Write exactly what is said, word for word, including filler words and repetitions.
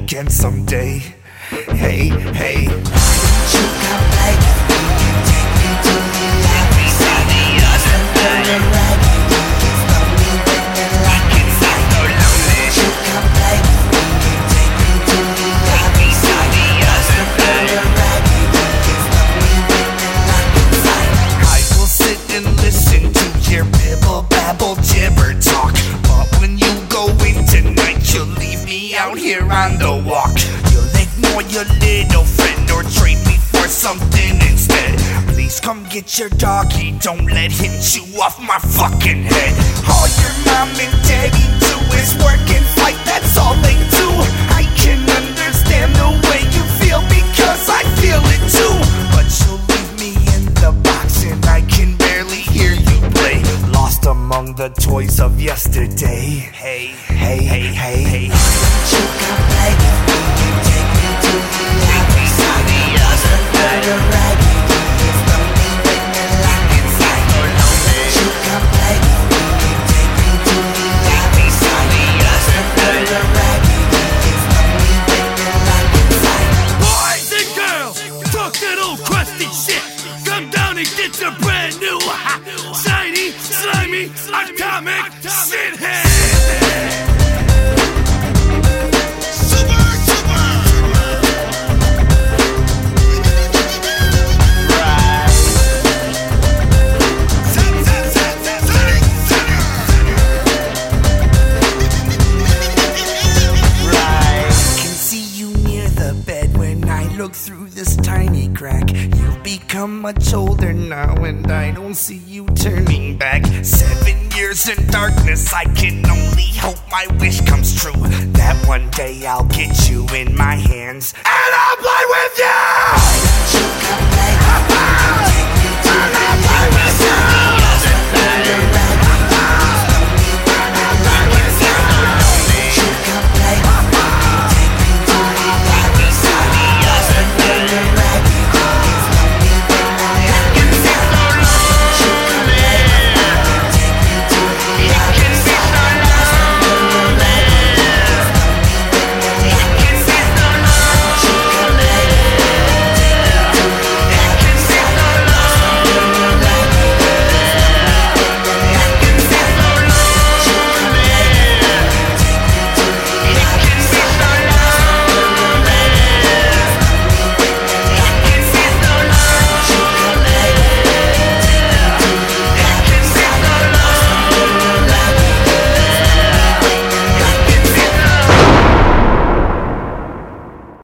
again someday. Hey, hey. You come back, take me to the other side. Lost and feeling like it's lonely when you're locked inside. You come back, take me to the other side. Lost and feeling like it's lonely when you're locked inside. I will sit and listen to your bibble babble gibber talk, but when you go in tonight, you'll leave me out here on the walk. You'll ignore your little friend or trade me for something instead. Please come get your doggy, don't let him chew off my fucking head. All your mom and daddy do is work and fight, that's all they do. I can understand the way you feel because I feel it too. But you'll leave me in the box and I can barely hear you play. Lost among the toys of yesterday. Hey, hey, hey, hey, hey. You come back, take me to the other side. Lost and feeling like it's lonely when you're locked inside. You come back, take me to the other side. Lost and feeling like it's lonely when you're locked inside. Boys and girls, fuck that old crusty shit. Come down and get your brand new, shiny, slimy, atomic shithead. Look through this tiny crack. You've become much older now, and I don't see you turning back. Seven years in darkness, I can only hope my wish comes true. That one day I'll get you in my hands, and I'll play with you! You come back.